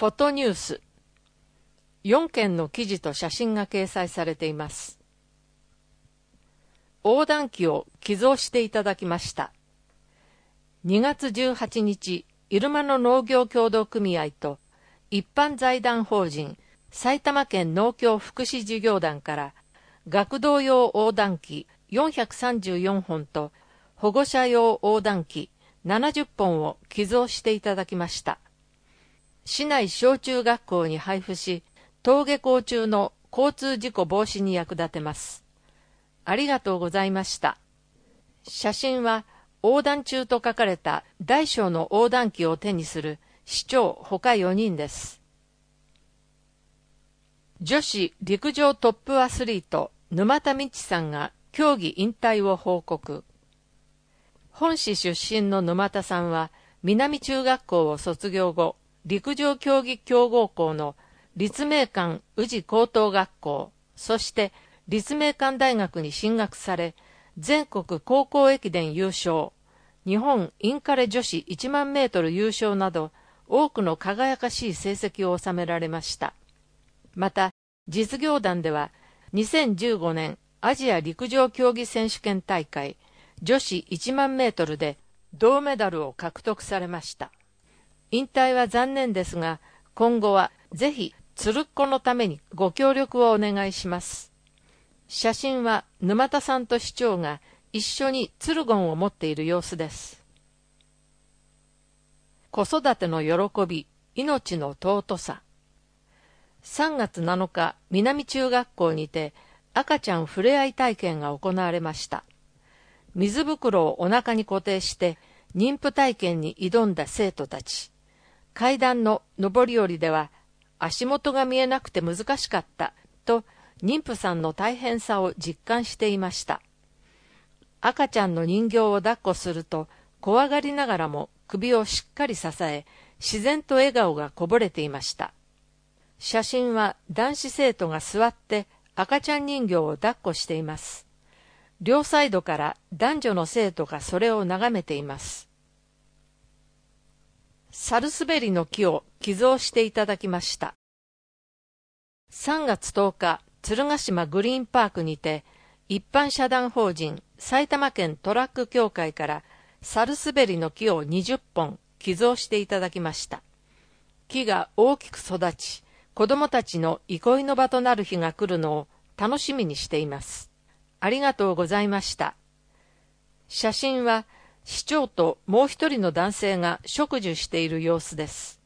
フォトニュース。4件の記事と写真が掲載されています。横断機を寄贈していただきました。2月18日、入間の農業協同組合と一般財団法人埼玉県農協福祉事業団から学童用横断機434本と保護者用横断機70本を寄贈していただきました。市内小中学校に配布し、登下校中の交通事故防止に役立てます。ありがとうございました。写真は横断中と書かれた大小の横断機を手にする市長ほか4人です。女子陸上トップアスリート沼田美智さんが競技引退を報告。本市出身の沼田さんは南中学校を卒業後、陸上競技強豪校の立命館宇治高等学校、そして立命館大学に進学され、全国高校駅伝優勝、日本インカレ女子1万メートル優勝など、多くの輝かしい成績を収められました。また、実業団では、2015年アジア陸上競技選手権大会、女子1万メートルで銅メダルを獲得されました。引退は残念ですが、今後はぜひ、つるっこのためにご協力をお願いします。写真は沼田さんと市長が一緒にツルゴンを持っている様子です。子育ての喜び、命の尊さ。3月7日、南中学校にて赤ちゃんふれあい体験が行われました。水袋をお腹に固定して妊婦体験に挑んだ生徒たち。階段の上り下りでは足元が見えなくて難しかったと妊婦さんの大変さを実感していました。赤ちゃんの人形を抱っこすると怖がりながらも首をしっかり支え、自然と笑顔がこぼれていました。写真は男子生徒が座って赤ちゃん人形を抱っこしています。両サイドから男女の生徒がそれを眺めています。サルスベリの木を寄贈していただきました。3月10日、鶴ヶ島グリーンパークにて、一般社団法人埼玉県トラック協会からサルスベリの木を20本寄贈していただきました。木が大きく育ち、子どもたちの憩いの場となる日が来るのを楽しみにしています。ありがとうございました。写真は市長ともう一人の男性が植樹している様子です。